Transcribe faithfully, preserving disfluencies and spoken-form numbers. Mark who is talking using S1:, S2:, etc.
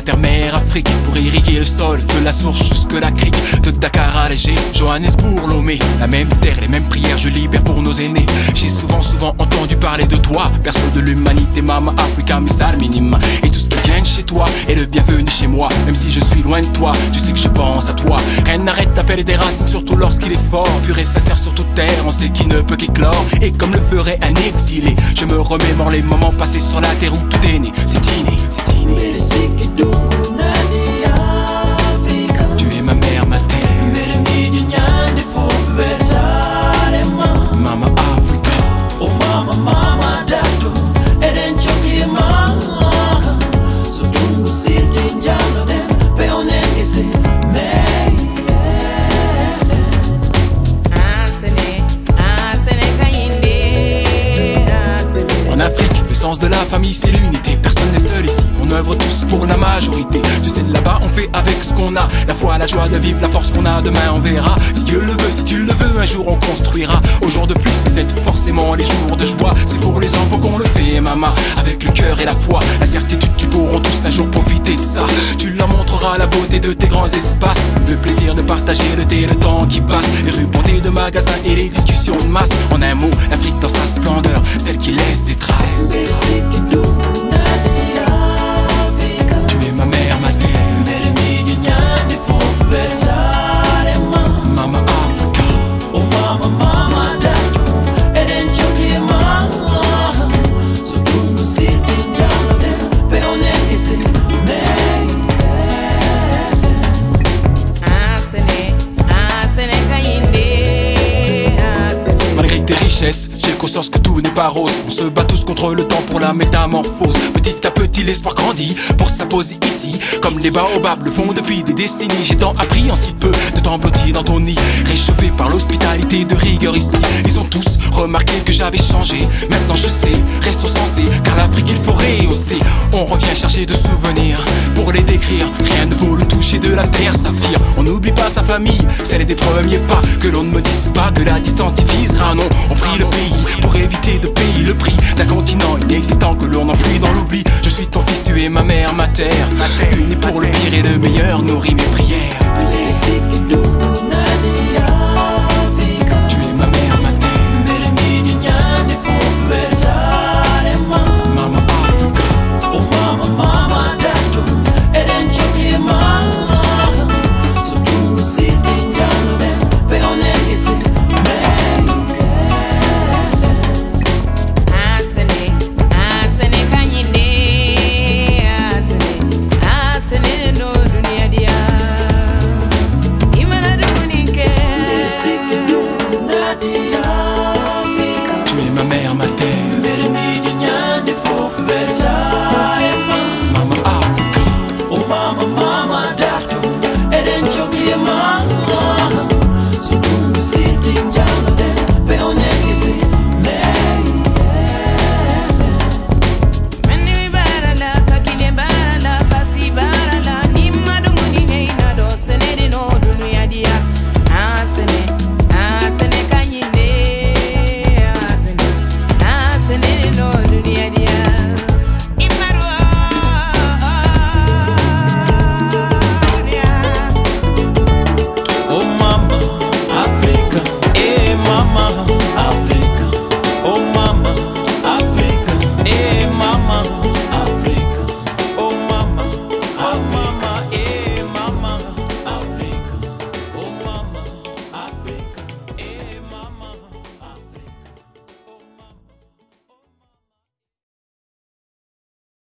S1: terre mère Afrique, pour irriguer le sol, de la source jusque la crique, de Dakar à Alger, Johannesburg, Lomé. La même terre, les mêmes prières, je libère pour nos aînés. J'ai souvent, souvent entendu parler de toi, berceau de l'humanité, Mama Africa, missal minima. Et tout ce qui vient de chez toi est le bienvenu chez moi. Même si je suis loin de toi, tu sais que je pense à toi. Rien n'arrête d'appeler des racines, surtout lorsqu'il est fort. Pur et sincère sur toute terre, on sait qu'il ne peut qu'éclore. Et comme le ferait un exilé, je me remémore les moments passés sur la terre où tout est né. C'est inné, c'est inné. Tu es ma mère, ma terre. Mama Africa.
S2: Oh mama, mama datu eden chokli ma sutungu sirti njalo den pe onengise me
S1: En Afrique, le sens de la famille c'est l'unité. Personne n'est seul ici, on œuvre tous pour la majorité. Tu sais, là-bas on fait avec ce qu'on a. La foi, la joie de vivre, la force qu'on a, demain on verra. Si Dieu le veut, si tu le veux, un jour on construira. Au jour de plus, c'est forcément les jours de joie. C'est pour les enfants qu'on le fait, maman. Avec le cœur et la foi, la certitude qu'ils pourront tous un jour profiter de ça. Tu leur montreras la beauté de tes grands espaces, le plaisir de partager le thé, le temps qui passe, les rues bondées de magasins et les discussions de masse. En un mot, l'Afrique dans sa splendeur, celle qui laisse des traces. Tu es ma mère, ma terre. Mama Africa.
S2: Oh mama, mama datu eden chokli ma sutungu sirti njalo den pe onengise me
S1: Malgré tes richesses, j'ai conscience que tout n'est pas rose. On se bat tous contre le temps pour la métamorphose. Petit à petit l'espoir grandit pour s'imposer ici. Comme les baobabs le font depuis des décennies. J'ai tant appris en si peu de temps blotti dans ton nid. Réchauffé par l'hospitalité de rigueur ici. Ils ont tous remarqué que j'avais changé. Maintenant je sais, restons sensés, car l'Afrique il faut rehausser. On revient chercher de souvenirs pour les décrire. Rien ne vaut le toucher de la terre saphir. On n'oublie pas sa famille, celle des premiers pas. Que l'on ne me dise pas que la distance divisera. Non, on prie le pays pour éviter de payer le prix d'un continent inexistant que l'on enfuit dans l'oubli. Je suis ton fils, tu es ma mère, ma terre. Unis pour le pire et le meilleur, nourris mes prières.